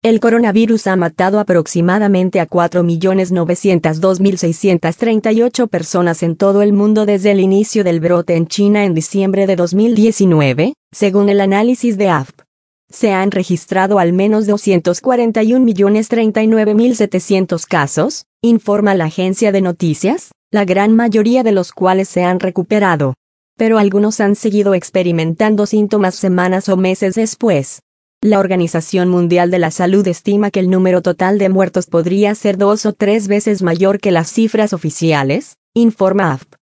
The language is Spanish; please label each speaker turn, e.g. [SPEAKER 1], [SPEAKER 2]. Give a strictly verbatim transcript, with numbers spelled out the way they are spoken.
[SPEAKER 1] El coronavirus ha matado aproximadamente a cuatro millones novecientos dos mil seiscientos treinta y ocho personas en todo el mundo desde el inicio del brote en China en diciembre de dos mil diecinueve, según el análisis de A F P. Se han registrado al menos doscientos cuarenta y un millones treinta y nueve mil setecientos casos, informa la agencia de noticias, la gran mayoría de los cuales se han recuperado. Pero algunos han seguido experimentando síntomas semanas o meses después. La Organización Mundial de la Salud estima que el número total de muertos podría ser dos o tres veces mayor que las cifras oficiales, informa A F P.